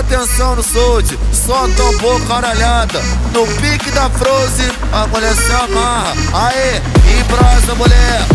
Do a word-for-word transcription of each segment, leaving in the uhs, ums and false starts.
atenção no solde, só tambor caralhada. No pique da Frozen, a mulher se amarra. Aê, embrasa mulher.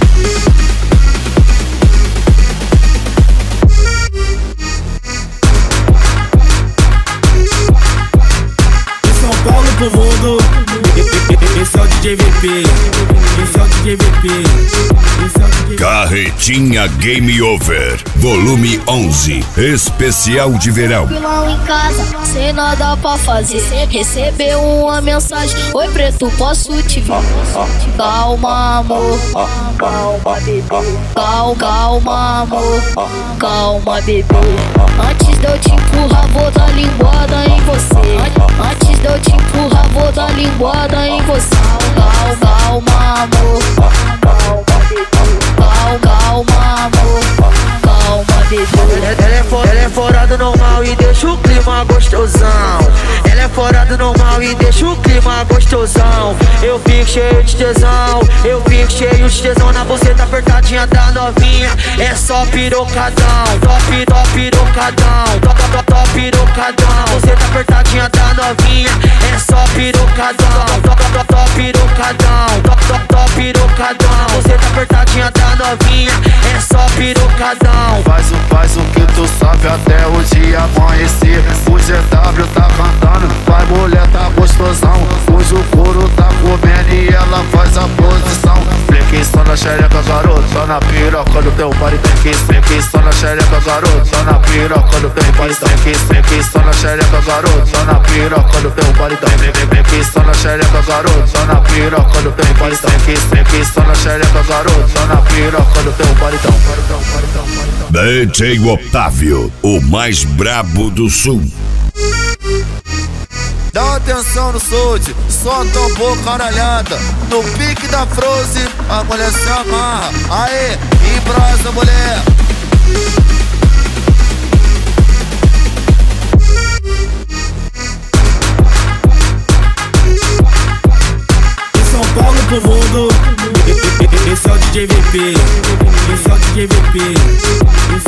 De São Paulo pro mundo, esse é o D J V P. Esse é o D J V P. Esse é o D J V P. Carretinha Game Over, volume onze, especial de verão. Pilão em casa, sem nada pra fazer. Recebeu uma mensagem: oi preto, posso te ver? Calma amor, calma bebê. Calma, calma amor, calma bebê. Antes de eu te empurrar, vou dar linguada em você. Antes de eu te empurrar, vou dar linguada em você. Calma, calma amor, calma bebê. Calma, calma amor, calma bebê. Ela é, for, ela é fora do normal e deixa o clima gostosão. Ela é fora do normal e deixa o clima gostosão. Eu fico cheio de tesão, eu fico cheio de tesão. Na buceta apertadinha da novinha, é só pirocadão. Top, top, pirocadão. Top, top, top, pirocadão. Buceta apertadinha da novinha, é só pirocadão. Top, top, top, pirocadão. Top, top, top, pirocadão. Buceta apertadinha da novinha, é só pirocadão. Faz o, faz o que tu sabe até o dia amanhecer. O G W tá cantando, vai mulher tá gostosão. Hoje o couro tá comendo e ela faz a posição. Flequinho na xereca, garoto, só na piroca do teu body. Flequinho na xereca, garoto, só na piroca do teu body. Flequinho na xereca, garoto, só na piroca do teu body. Flequinho na xereca, garoto, só na piroca do teu body. Flequinho na xereca, garoto, só na piroca do teu body. D J Otávio, o mais brabo do sul. Dá atenção no solde, só tambor caralhada. No pique da Frozen, a mulher se amarra. Aê, embrasa mulher. De São Paulo pro mundo, esse é o D J V P. Esse é o D J V P.